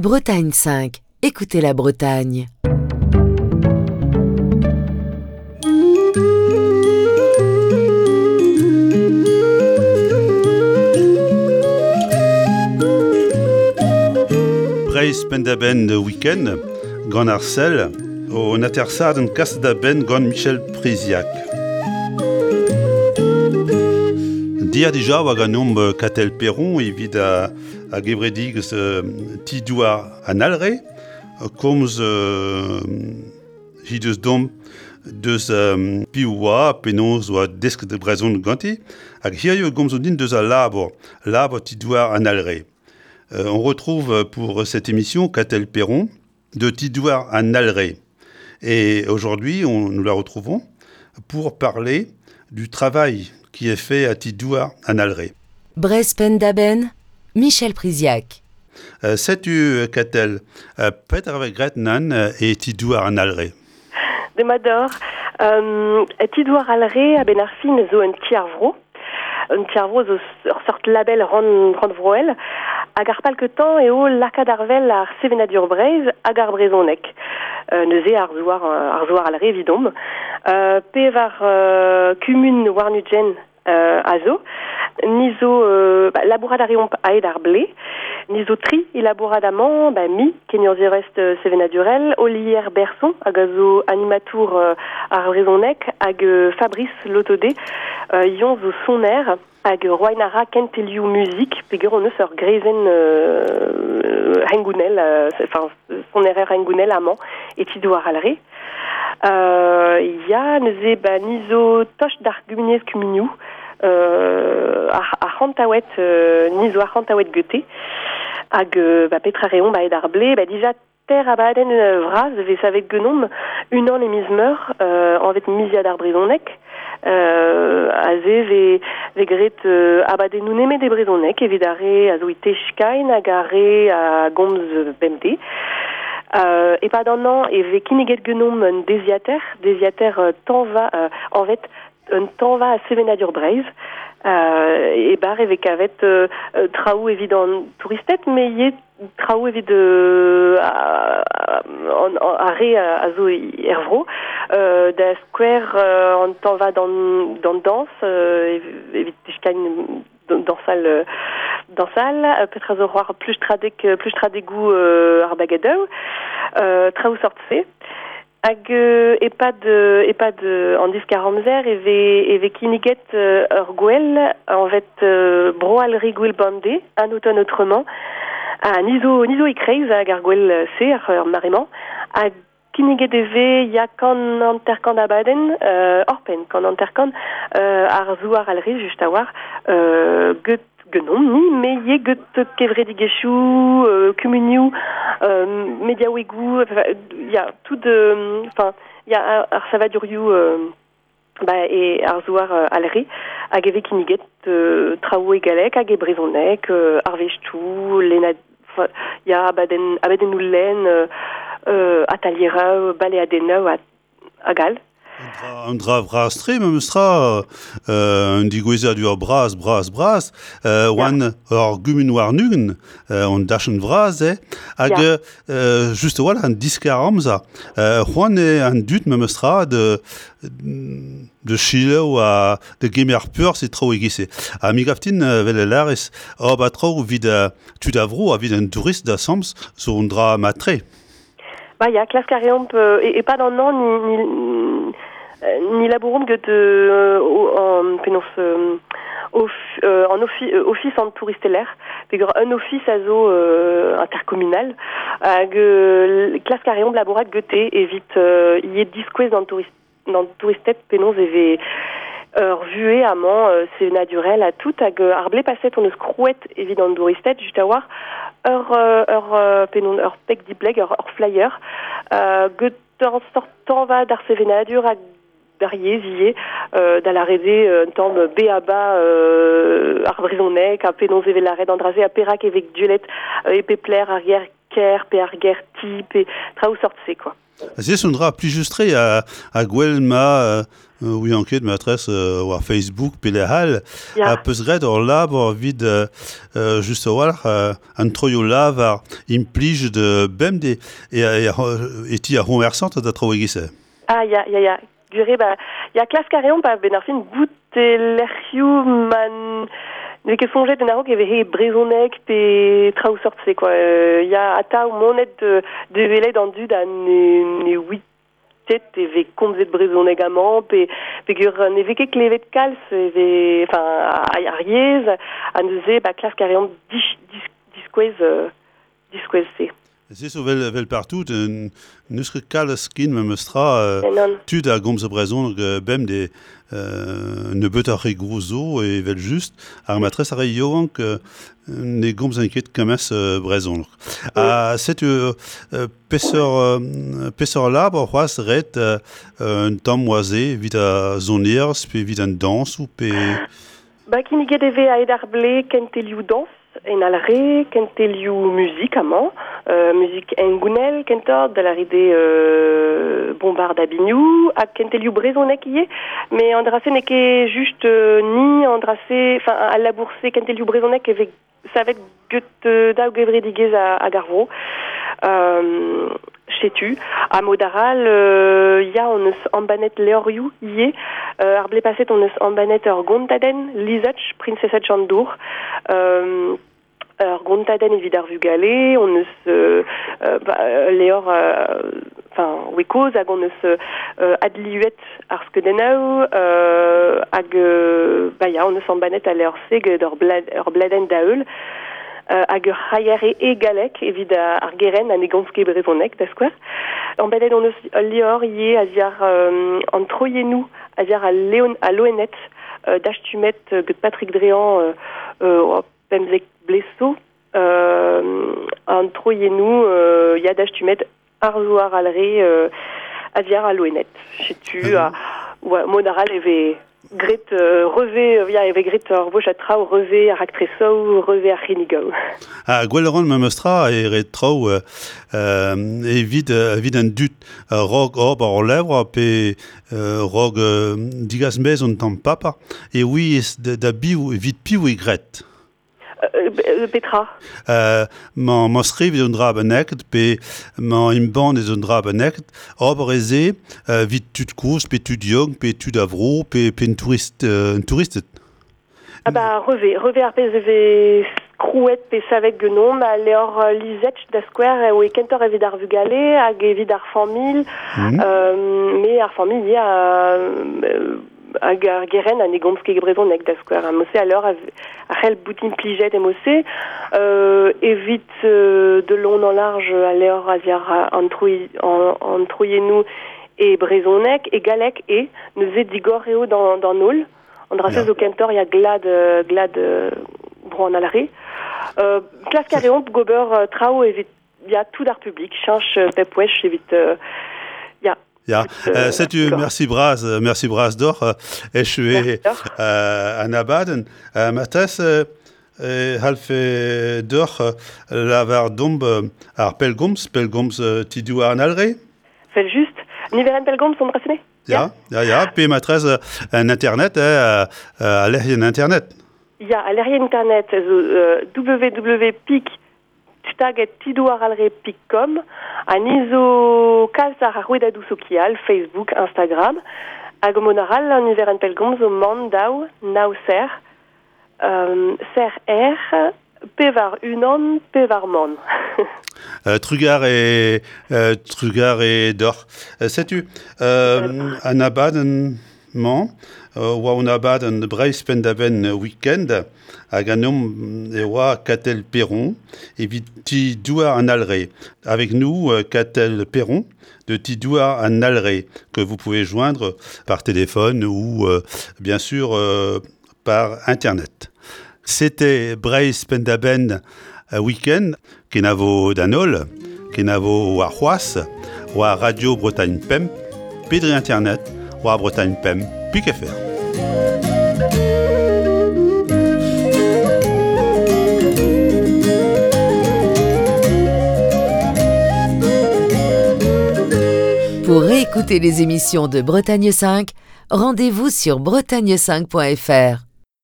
Bretagne 5. Écoutez la Bretagne. Breizh pendaben de week-end, gant ar sel, o natersad an kast da ben gant Michel Priziak. Dia dija wag an omb katel Perron evit a gevredig tidouar an alre, komz hideus dom deus piwa penaos oa desk de brezon ganti, hag hirio gomzo din deus a labor tidouar an alre. On retrouve pour cette émission Catel Perron de Tidouar à Nalré. Et aujourd'hui, nous la retrouvons pour parler du travail qui est fait à Tidouar à Nalré. Breizh pendaben, Michel Priziak. Sais-tu, Catel, peut-être avec Gretnan et Tidouar à Nalré? De Mador, Tidouar à Nalré, à Benarfin, zo un tiarvro. Un tiarvro, zo sort label ran vroel. Hag ar palketan eo lakad arvel ar sevenadur Breizh hag ar brezonek. Neuze ar zouar alre vidom. Pevar kumun warnugen a zo. Nizo labourad a reomp aed ar ble. Nizo tri labourad amañ mi kenur direst sevenadurel. Olier Berson hag a zo animatour ar brezonek hag Fabrice Lotode yon zo soner hag roainara kentelioù musik peger on eus ur grezen rengounel, soner rengounel amañ et Tidouar alre. Ya neuze nizo toch d'ar gumuniez kuminioù ar c'hantaouet nizo ar c'hantaouet geuté hag petra reomp aed ar ble dija ter abaden vraz vez savet genom unan e miz meur anvet miziad ar brezonek aze ve gret abaden nou nemet e brezonek evit are a zo ite chkain hag are a gomz bemde e pad an an e ve kiniget genom un deziater tanva anvet un tanva a sevenadur Breizh e bar evit kavet traoù evit an touristet me ye traoù evit are a zo ervro da skwer an tanva dan dans evit chkain dansal petra zo c'hoar plus tradegou ar bagadeu traoù sort se hag epad an diskar amzer eve kiniget ur gwell anvet broalri gwell bande an auton autrement nizo ikreiz hag ar gwell se ar maremañ hag kiniget eve ya kan anterkan abaden orpen kan anterkan ar zouar alre just a war genom ni me ye get kevredigechou kumunioù mediaouegou ya tout de ya ar savadurioù e ar zouar alre hag eve kiniget traoù egalek hag e brezonek ar vechtou lena ya abaden oulen ataliera baleadeneu a gal. Un dra vras tre, me meustra un digouezadu ur bras, oan ur gumun war nugen, on dachen vras, hag just wala an diskar amza. C'hoan an dut me meustra de chile ou de gemer pur se trao egise. A mi gaftin vel larez, ba trao vid tud avro a vid un tourist da sams zo un dra matre. Ya klas kareomp e pas an an ni labourom ket an penaos an office an touristeller peogwir un office a zo intercommunal hag klas kareomp labourat gete evit yet diskouez d'an touristet penaos eve ur vue amañ sevenadurel a tout hag ar ble paset on eus krouet evit an touristet just a war ur peg dipleg, ur flyer get ur sort tanva d'ar sevenadur hag d'ar yeziye da la rede un tamm B.A.B.A. Ar brezonek a penaos evel la red an draze a perak evek duelet e pepler arrière ker, pe ar gerti, pe traoù sortse, quoi. C'est un drap plus justré à Guelma, oui, enquête maîtresse ou à Facebook, puis les halles, à Pesred, or là, vide, juste un troyo là, var implige de BMD, et t'y a renversant de trouver ça. Ah, ya. Duré, ya classe carrément, benarfin, goûte l'erchiou, man. Mais que songeait de naro qui avait brisonnek pe traou sortse quoi. Il y a ata ou monet de velay dans du dan ne 8 tête et compte de brisonnek amant pe gur ne veke clevet de cals enfin à Ariez à nous classe carrément disquez c'est. C'est so vel partout nusre kalskin me mestra tu da gomse brezon bem de ne beut ar grozo et vel just ar matres ar yoan que ne gomse inquiet kemes brezon. C'est pessor lab or was ret un tam moisé vit a zoniers pe vit an dans ou pe kin gedeve a edar ble kenteliou dans en alre kenteliou musique amant musique engounel kentor de la ride bombard d'Abignou à kenteliou brezonek yé mais andrasé n'est que juste ni andrasé enfin à la bourse kenteliou brezonek avec ça va être gut da gevredigez à Garvaux chez tu à Modaral ya on en banet leoriou yé arblé passé on en banet Gontaden Lisach princesse Chandour Gontaden et vidar vu galé on ne se léor enfin wekos ag on ne se adliuet ars que denau ag ya on ne s'en banet à léor seg d'or bladen daeul hag ur c'haier e galek evit ar geren a negonske brezonek da skwer. En badet on eus lior ie a ziar an troienou a ziar a loenet d'achtumet get Patrick Dréan pemzek blesso an troienou ya d'achtumet ar zoar alre a ziar a loenet. Chetu a monaral eve gret reve via eve gret ar vochatra ou reve ar actreso reve ar chinigo. Gwelleron me mestra e retro vid an dut rog orb ar lèvre pe rog digas mez on tam papa et oui da biou vid piou e gret. Petra. Man skriv un dra benekt, pe man imban un dra benekt, ober eze, vit tud kours, pe tud yong, pe tud avro, pe un touristet. Ah bah, reve ar pez eve krouet pe savek genom, leor lizetch da skwer o e kentor evit ar vugale, hag evit ar famil, me ar famil ya hag ar geren a negomske gebrezonek da skwer. Mose alors a c'hell boutin plijet e mose, evit de long en large a leor a ziar an troienou e brezonek e galek e neuze digor eo dans nol. On drasez au kentor ya glad bron alare. Classe carréon gober trao evit ya tout d'art public change pepwesh evit c'est merci Braz d'or echué an abaden matas halfe d'or lavar domb ar pelgoms tidou an alre. Fait juste niveren pelgoms on drasene. Ya, pe matrez an internet à l'erien internet. Ya, à l'erien internet www.pic taget tidouaralre.com an izo kalsar ar rouedadou sokial, Facebook, Instagram hag monaral an niveren pelgomz o man daou naou ser pevar unan pevar man. Trugar et d'or. Sais-tu an abaden man oa un abaden Breiz pendaben week-end hag an nom e oa Catel Perron et vit tidouar an alre. Avec nous Catel Perron de tidouar an alre que vous pouvez joindre par téléphone ou bien sûr par internet. C'était Breiz pendaben week-end kenavo danol kenavo war c'hoaz war Radio Bretagne Pem pedri internet war Bretagne Pem pik.fr. écouter les émissions de Bretagne 5, rendez-vous sur bretagne5.fr.